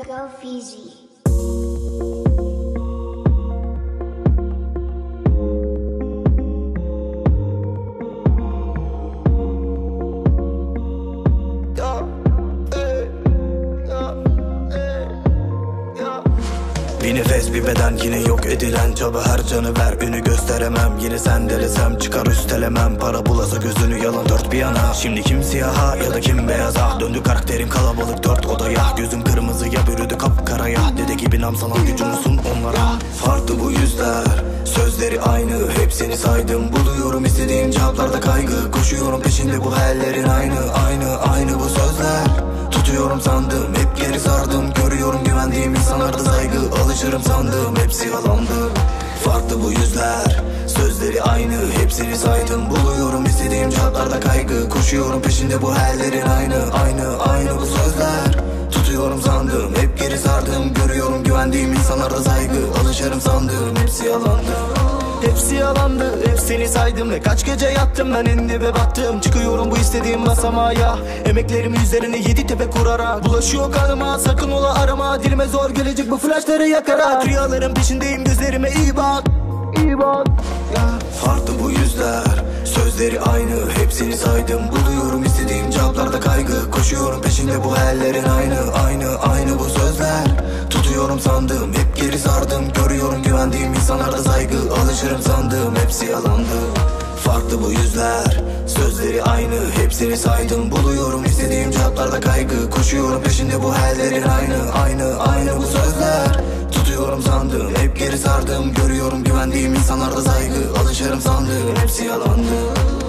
Go Fiji. Bir nefes bir beden yine yok edilen çaba, her canı ver ünü gösteremem. Yine sen delesem çıkar üstelemem, para bulasa gözünü yalan dört bir yana. Şimdi kim siyaha ya da kim beyaza, döndü karakterim kalabalık dört odaya. Gözüm kırmızı ya bürüdü kapkaraya, dede gibi nam salan gücünü sun onlara. Farklı bu yüzler, sözleri aynı, hepsini saydım. Buluyorum istediğim cevaplarda kaygı, koşuyorum peşinde bu hayallerin aynı bu sözler. Tutuyorum sandım, hep geri sardım. Görüyorum güvendiğim insanlarda saygı, alışırım sandım, hepsi yalandı. Farklı bu yüzler, sözleri aynı, hepsini saydım. Buluyorum istediğim cevaplarda kaygı, koşuyorum peşinde bu hayallerin aynı bu sözler. Tutuyorum sandım, hep geri sardım. Görüyorum güvendiğim insanlarda saygı, alışırım sandım, hepsi yalandı. Hepsi yalandı, hepsini saydım ve kaç gece yattım ben, en dibe battım. Çıkıyorum bu istediğim basamağa, emeklerim üzerine 7 tepe kurarak. Bulaşıyor kanıma, sakın ola arama, dilime zor gelecek bu flashları yakarak. Rüyaların peşindeyim, gözlerime iyi bak, iyi bak. Farklı bu yüzler, sözleri aynı, hepsini saydım. Buluyorum istediğim cevaplarda kaygı, koşuyorum peşinde bu hayallerin aynı bu sözler. Tutuyorum sandım, hep geri sardım. Görüyorum güvendiğim insanlarda saygı, alışırım sandım, hepsi yalandı. Farklı bu yüzler, sözleri aynı, hepsini saydım. Buluyorum istediğim cevaplarda kaygı, koşuyorum peşinde bu hayallerin aynı bu sözler. Tutuyorum sandım, hep geri sardım. Görüyorum güvendiğim insanlarda saygı, alışırım sandım, hepsi yalandı.